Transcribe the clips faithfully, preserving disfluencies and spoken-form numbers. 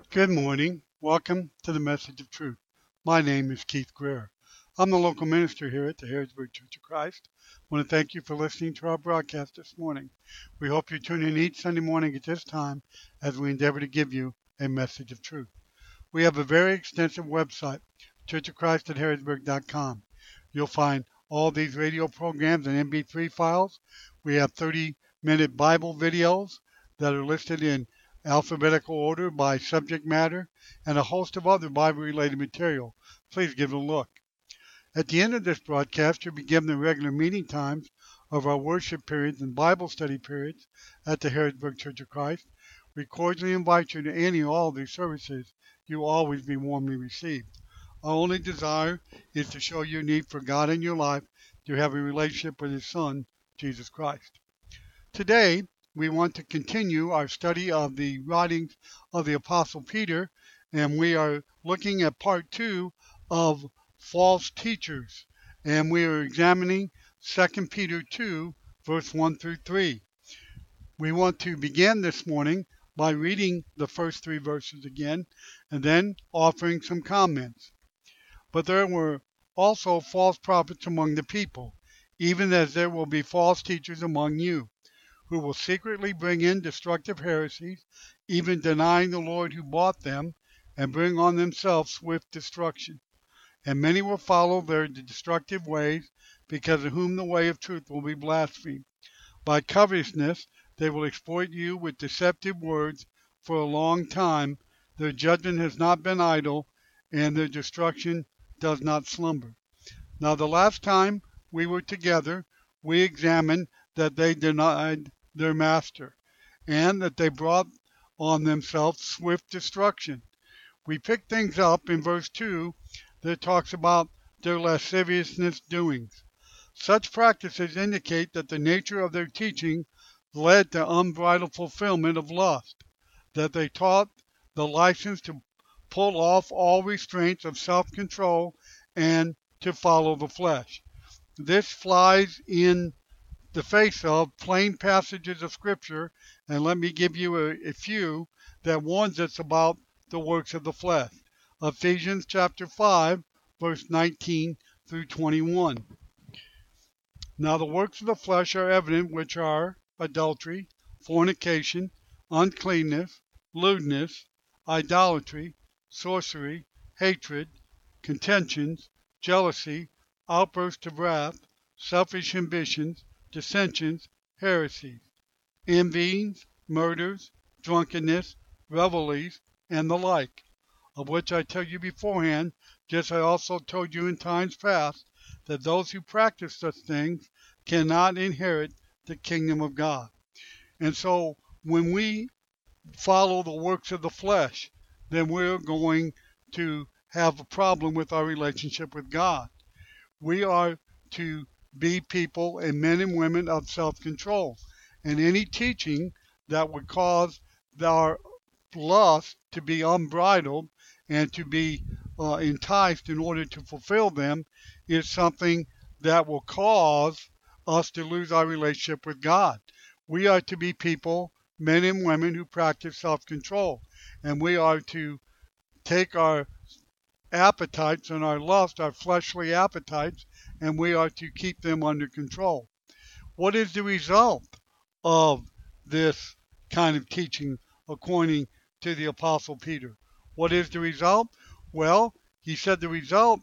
Good morning. Welcome to the Message of Truth. My name is Keith Greer. I'm the local minister here at the Harrisburg Church of Christ. I want to thank you for listening to our broadcast this morning. We hope you tune in each Sunday morning at this time as we endeavor to give you a message of truth. We have a very extensive website, church of christ at harrisburg dot com. You'll find all these radio programs and M P three files. We have thirty-minute Bible videos that are listed in alphabetical order by subject matter, and a host of other Bible-related material. Please give it a look. At the end of this broadcast, you'll be given the regular meeting times of our worship periods and Bible study periods at the Harrisburg Church of Christ. We cordially invite you to any or all of these services. You will always be warmly received. Our only desire is to show your need for God in your life, to have a relationship with His Son, Jesus Christ. Today, we want to continue our study of the writings of the Apostle Peter, and we are looking at part two of false teachers, and we are examining Second Peter two, verse one through three. We want to begin this morning by reading the first three verses again, and then offering some comments. But there were also false prophets among the people, even as there will be false teachers among you, who will secretly bring in destructive heresies, even denying the Lord who bought them, and bring on themselves swift destruction. And many will follow their destructive ways, because of whom the way of truth will be blasphemed. By covetousness they will exploit you with deceptive words for a long time. Their judgment has not been idle, and their destruction does not slumber. Now the last time we were together, we examined that they denied their master, and that they brought on themselves swift destruction. We pick things up in verse two that talks about their lasciviousness doings. Such practices indicate that the nature of their teaching led to unbridled fulfillment of lust, that they taught the license to pull off all restraints of self-control and to follow the flesh. This flies in the face of plain passages of Scripture, and let me give you a, a few that warns us about the works of the flesh. Ephesians chapter five, verse nineteen through twenty-one. Now the works of the flesh are evident, which are adultery, fornication, uncleanness, lewdness, idolatry, sorcery, hatred, contentions, jealousy, outbursts of wrath, selfish ambitions, dissensions, heresies, envyings, murders, drunkenness, revelries, and the like, of which I tell you beforehand, just as I also told you in times past, that those who practice such things cannot inherit the kingdom of God. And so when we follow the works of the flesh, then we're going to have a problem with our relationship with God. We are to be people and men and women of self-control. And any teaching that would cause our lust to be unbridled and to be uh, enticed in order to fulfill them is something that will cause us to lose our relationship with God. We are to be people, men and women, who practice self-control. And we are to take our appetites and our lust, our fleshly appetites, and we are to keep them under control. What is the result of this kind of teaching according to the Apostle Peter? What is the result? Well, he said the result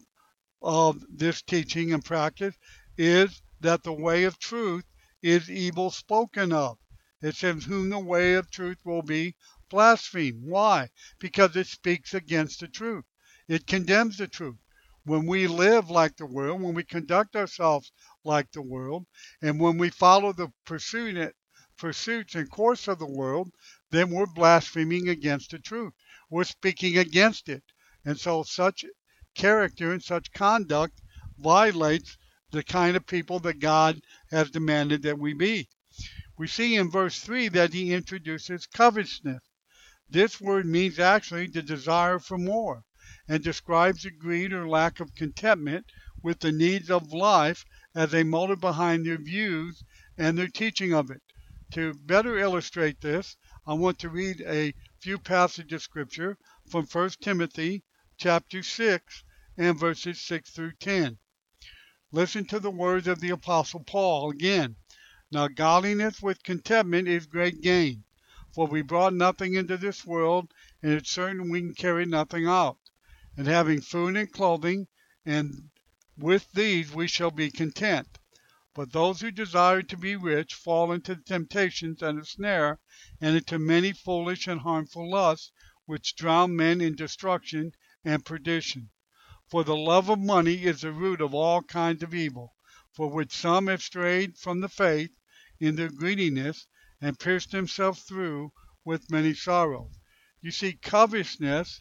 of this teaching and practice is that the way of truth is evil spoken of. It says, whom the way of truth will be blasphemed. Why? Because it speaks against the truth. It condemns the truth. When we live like the world, when we conduct ourselves like the world, and when we follow the pursuit, pursuits and course of the world, then we're blaspheming against the truth. We're speaking against it. And so such character and such conduct violates the kind of people that God has demanded that we be. We see in verse three that he introduces covetousness. This word means actually the desire for more, and describes the greed or lack of contentment with the needs of life as a motive behind their views and their teaching of it. To better illustrate this, I want to read a few passages of scripture from First Timothy chapter six and verses six through ten. Listen to the words of the Apostle Paul again. Now godliness with contentment is great gain, for we brought nothing into this world, and it's certain we can carry nothing out. And having food and clothing, and with these we shall be content. But those who desire to be rich fall into temptations and a snare, and into many foolish and harmful lusts, which drown men in destruction and perdition. For the love of money is the root of all kinds of evil, for which some have strayed from the faith in their greediness, and pierced themselves through with many sorrows. You see, covetousness,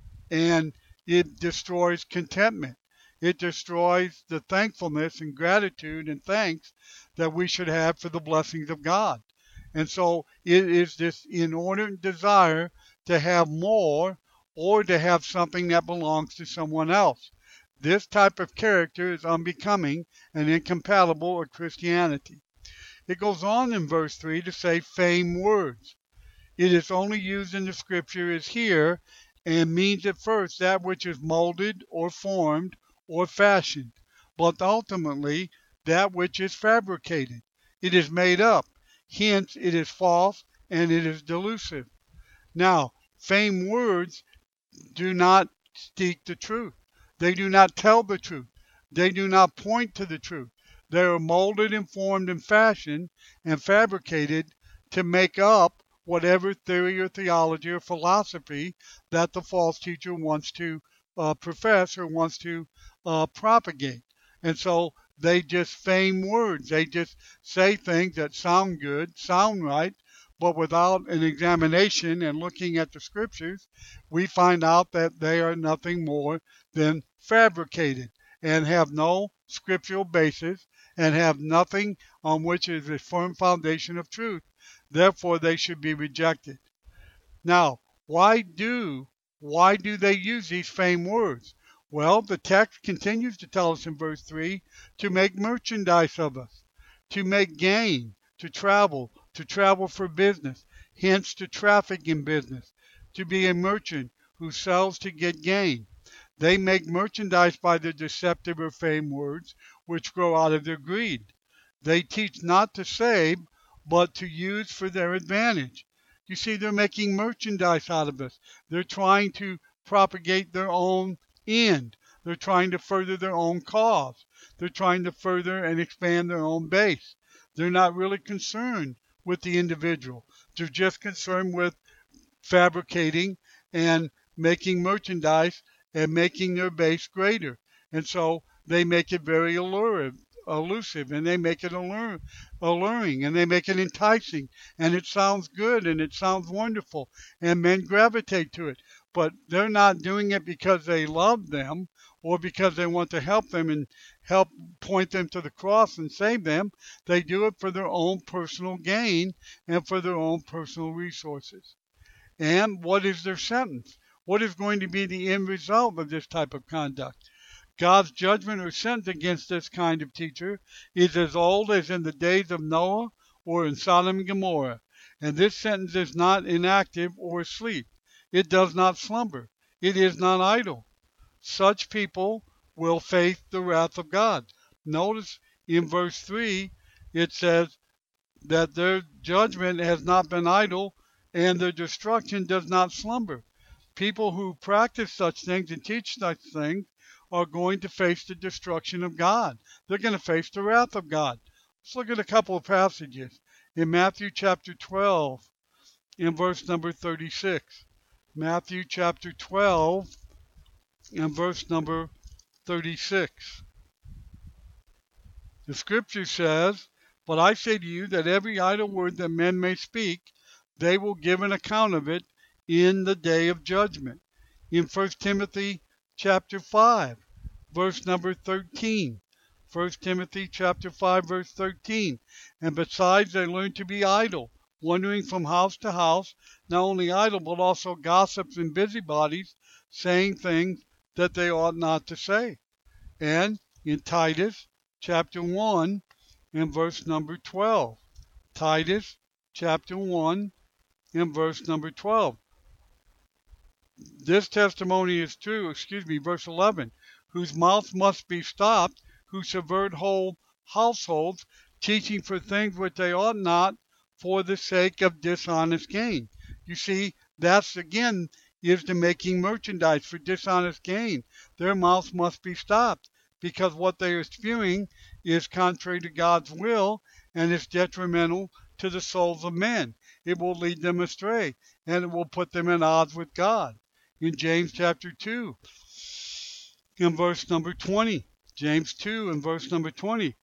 and it destroys contentment. It destroys the thankfulness and gratitude and thanks that we should have for the blessings of God. And so it is this inordinate desire to have more, or to have something that belongs to someone else. This type of character is unbecoming and incompatible with Christianity. It goes on in verse three to say feigned words. It is only used in the scripture as here, and means at first that which is molded or formed or fashioned, but ultimately that which is fabricated. It is made up, hence it is false and it is delusive. Now, feigned words do not speak the truth. They do not tell the truth. They do not point to the truth. They are molded and formed and fashioned and fabricated to make up whatever theory or theology or philosophy that the false teacher wants to uh, profess or wants to uh, propagate. And so they just feign words. They just say things that sound good, sound right, but without an examination and looking at the scriptures, we find out that they are nothing more than fabricated and have no scriptural basis and have nothing on which is a firm foundation of truth. Therefore, they should be rejected. Now, why do why do they use these feigned words? Well, the text continues to tell us in verse three to make merchandise of us, to make gain, to travel, to travel for business, hence to traffic in business, to be a merchant who sells to get gain. They make merchandise by their deceptive or feigned words, which grow out of their greed. They teach not to save, but to use for their advantage. You see, they're making merchandise out of us. They're trying to propagate their own end. They're trying to further their own cause. They're trying to further and expand their own base. They're not really concerned with the individual. They're just concerned with fabricating and making merchandise and making their base greater. And so they make it very alluring, elusive, and they make it allure, alluring, and they make it enticing, and it sounds good, and it sounds wonderful, and men gravitate to it. But they're not doing it because they love them or because they want to help them and help point them to the cross and save them. They do it for their own personal gain and for their own personal resources. And what is their sentence? What is going to be the end result of this type of conduct? God's judgment or sentence against this kind of teacher is as old as in the days of Noah or in Sodom and Gomorrah. And this sentence is not inactive or asleep. It does not slumber. It is not idle. Such people will face the wrath of God. Notice in verse three, it says that their judgment has not been idle and their destruction does not slumber. People who practice such things and teach such things are going to face the destruction of God. They're going to face the wrath of God. Let's look at a couple of passages. In Matthew chapter twelve, in verse number thirty-six. Matthew chapter twelve, and verse number thirty-six. The scripture says, "But I say to you that every idle word that men may speak, they will give an account of it in the day of judgment." In First Timothy chapter five, verse number thirteen. First Timothy chapter five, verse thirteen. "And besides they learn to be idle, wandering from house to house, not only idle, but also gossips and busybodies, saying things that they ought not to say." And in Titus chapter one, and verse number twelve. Titus chapter one, and verse number twelve. This testimony is true, excuse me, verse eleven, whose mouth must be stopped, who subvert whole households, teaching for things which they ought not, for the sake of dishonest gain. You see, that's again is the making merchandise for dishonest gain. Their mouths must be stopped because what they are spewing is contrary to God's will and is detrimental to the souls of men. It will lead them astray and it will put them at odds with God. In James chapter two, in verse number twenty, James two and verse number twenty,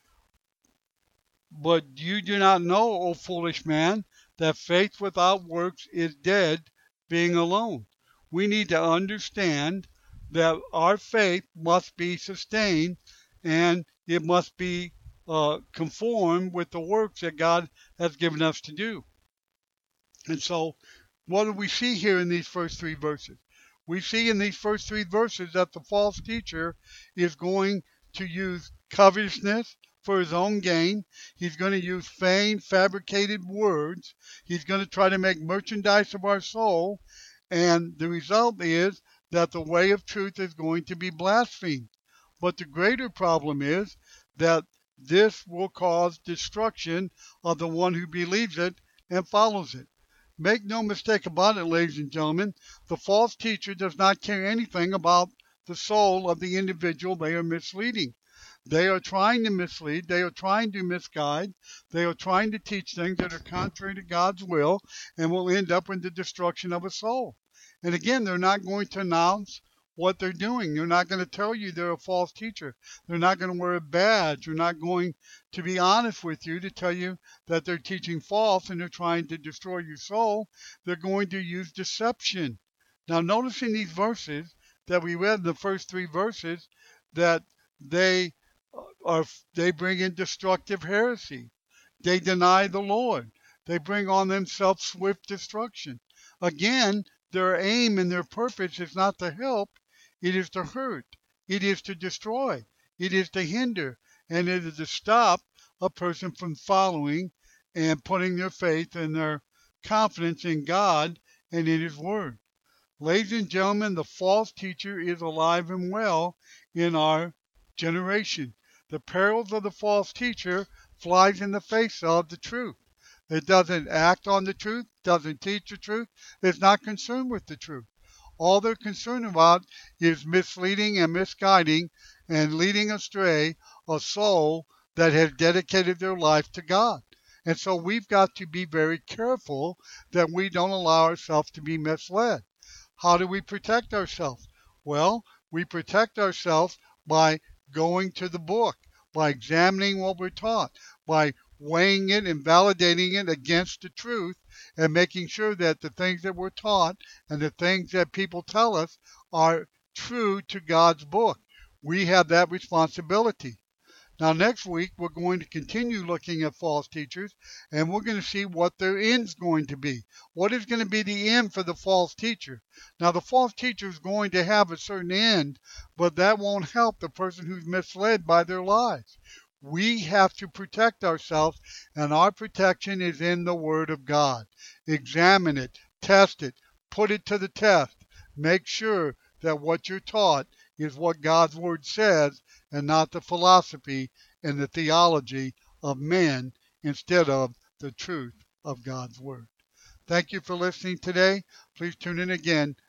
but you do not know, O foolish man, that faith without works is dead, being alone. We need to understand that our faith must be sustained and it must be uh, conformed with the works that God has given us to do. And so, what do we see here in these first three verses? We see in these first three verses that the false teacher is going to use covetousness for his own gain. He's going to use feigned, fabricated words. He's going to try to make merchandise of our soul. And the result is that the way of truth is going to be blasphemed. But the greater problem is that this will cause destruction of the one who believes it and follows it. Make no mistake about it, ladies and gentlemen, the false teacher does not care anything about the soul of the individual they are misleading. They are trying to mislead, they are trying to misguide, they are trying to teach things that are contrary to God's will and will end up in the destruction of a soul. And again, they're not going to announce what they're doing. They're not going to tell you they're a false teacher. They're not going to wear a badge. They're not going to be honest with you to tell you that they're teaching false and they're trying to destroy your soul. They're going to use deception. Now, notice in these verses that we read in the first three verses that they are they bring in destructive heresy. They deny the Lord. They bring on themselves swift destruction. Again, their aim and their purpose is not to help. It is to hurt. It is to destroy. It is to hinder. And it is to stop a person from following and putting their faith and their confidence in God and in His Word. Ladies and gentlemen, the false teacher is alive and well in our generation. The perils of the false teacher flies in the face of the truth. It doesn't act on the truth, doesn't teach the truth, is not concerned with the truth. All they're concerned about is misleading and misguiding and leading astray a soul that has dedicated their life to God. And so we've got to be very careful that we don't allow ourselves to be misled. How do we protect ourselves? Well, we protect ourselves by going to the book, by examining what we're taught, by weighing it and validating it against the truth and making sure that the things that we're taught and the things that people tell us are true to God's book. We have that responsibility. Now, next week, we're going to continue looking at false teachers, and we're going to see what their end's going to be. What is going to be the end for the false teacher? Now, the false teacher is going to have a certain end, but that won't help the person who's misled by their lies. We have to protect ourselves, and our protection is in the Word of God. Examine it, test it, put it to the test. Make sure that what you're taught is what God's Word says and not the philosophy and the theology of men instead of the truth of God's Word. Thank you for listening today. Please tune in again